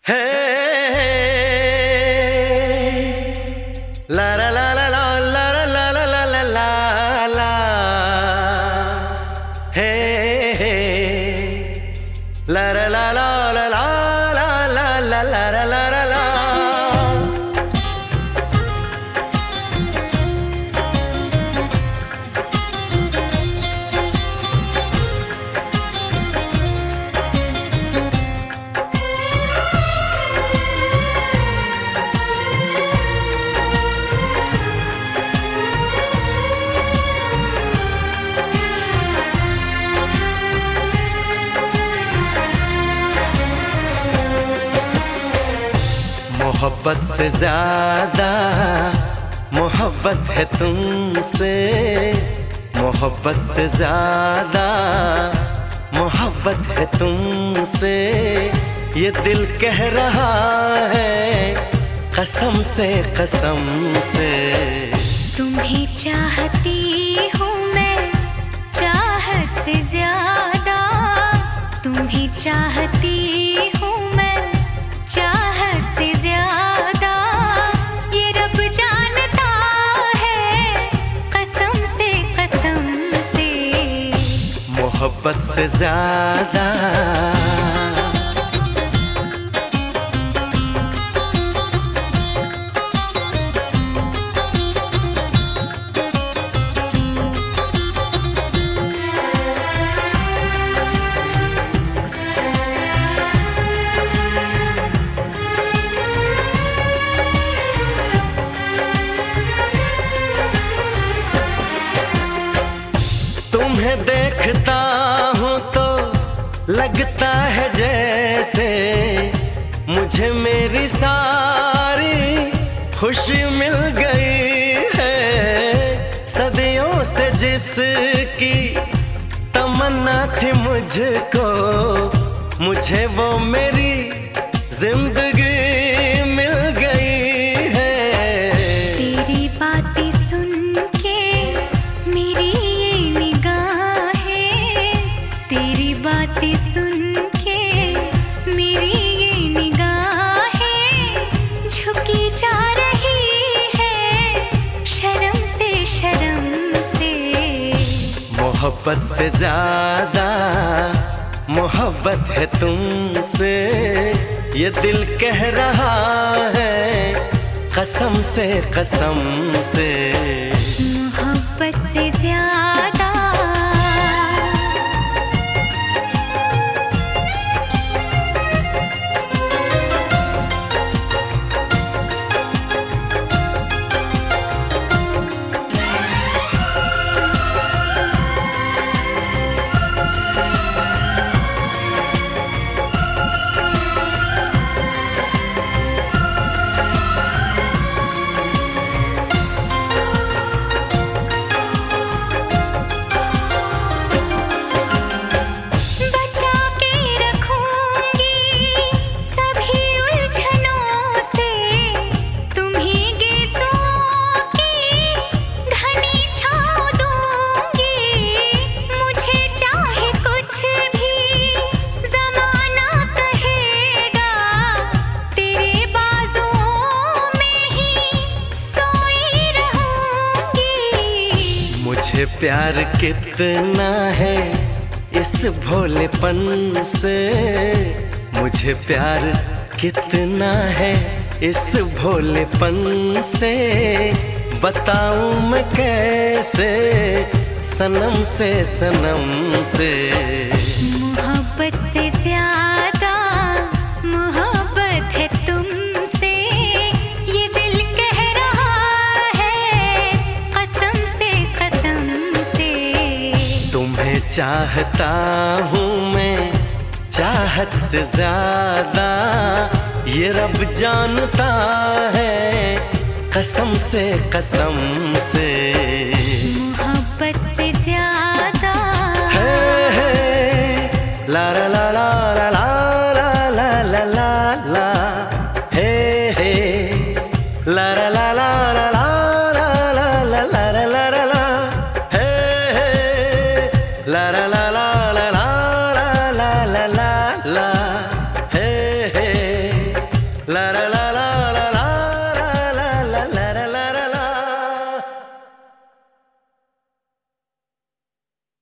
हे ला ला ला ला ला ला ला ला ला ला ला ला हे ला ला ला ला ला ला ला ला ला ला ला ला। मोहब्बत से ज्यादा मोहब्बत है तुमसे, मोहब्बत से ज्यादा मोहब्बत है तुमसे, ये दिल कह रहा है कसम से कसम से। तुम्हें चाहती हूँ मैं चाहत से ज्यादा, तुम्हें चाहती हूँ मैं चाहत से ज्यादा, ये रब जानता है कसम से मोहब्बत से ज्यादा। तुम्हें देखता हूँ तो लगता है जैसे मुझे मेरी सारी खुशी मिल गई है। सदियों से जिसकी तमन्ना थी मुझको, मुझे वो मेरी जिंदगी मिल गई है। तेरी बातें सुन के मेरी बातें सुन के मेरी ये निगाहें झुकी जा रही है शर्म से। मोहब्बत से ज्यादा मोहब्बत है तुमसे, ये दिल कह रहा है कसम से कसम से। मोहब्बत से ज्यादा मुझे प्यार कितना है इस भोलेपन से, मुझे प्यार कितना है इस भोलेपन से, बताऊं मैं कैसे सनम से सनम से। मोहब्बत से ज्यादा मोहब्बत है तुमसे, ये दिल कह रहा है कसम से। तुम्हें चाहता हूँ मैं चाहत से ज्यादा, ये रब जानता है कसम से कसम से। मोहब्बत से ज्यादा है ला ला ला ला ला ला ला ला ला ला।